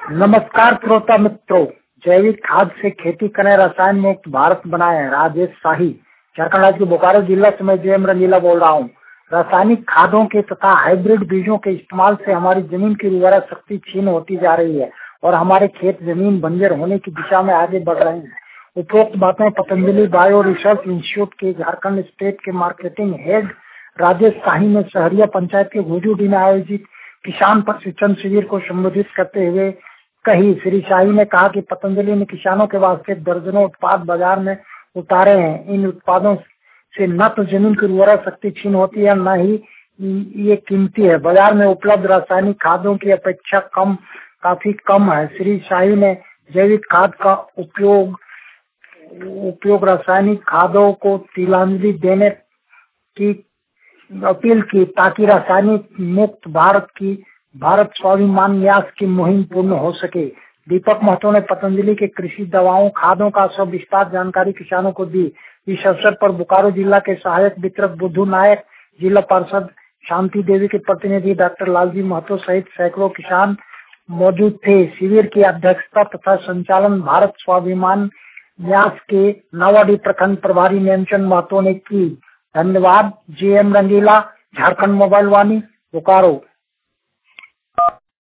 नमस्कार श्रोता मित्रों, जैविक खाद से खेती करें, रसायन मुक्त भारत बनाए। राजेश शाही, झारखंड राज्य के बोकारो जिला से मैं जेएम रंगीला बोल रहा हूँ। रासायनिक खादों के तथा हाइब्रिड बीजों के इस्तेमाल से हमारी जमीन की उर्वरक शक्ति क्षीण होती जा रही है और हमारे खेत जमीन बंजर होने की दिशा में आगे बढ़ रहे हैं। उपरोक्त बातें पतंजलि बायो रिसर्च इंस्टीट्यूट के झारखंड स्टेट के मार्केटिंग हेड राजेश शाही ने सहरिया पंचायत के घोजूडी में आयोजित किसान प्रशिक्षण शिविर को संबोधित करते हुए कही। श्री शाही ने कहा कि पतंजलि ने किसानों के वास्ते दर्जनों उत्पाद बाजार में उतारे हैं। इन उत्पादों से न तो जमीन की उर्वरक शक्ति क्षीण होती है, न ही ये कीमती है। बाजार में उपलब्ध रासायनिक खादों की अपेक्षा काफी कम है। श्री शाही ने जैविक खाद का उपयोग रासायनिक खादों को तिलांजलि देने की अपील की, ताकि रासायनिक मुक्त भारत स्वाभिमान न्यास की मुहिम पूर्ण हो सके। दीपक महतो ने पतंजलि के कृषि दवाओं खादों का सविस्तार जानकारी किसानों को दी। इस अवसर पर बोकारो जिला के सहायक वितरक बुद्धू नायक, जिला पार्षद शांति देवी के प्रतिनिधि डॉक्टर लालजी महतो सहित सैकड़ों किसान मौजूद थे। शिविर की अध्यक्षता तथा संचालन भारत स्वाभिमान न्यास के नावाडी प्रखंड प्रभारी नेमचंद महतो ने की। धन्यवाद। JM Rangeela, Jharkhand mobile Vaani, Bokaro.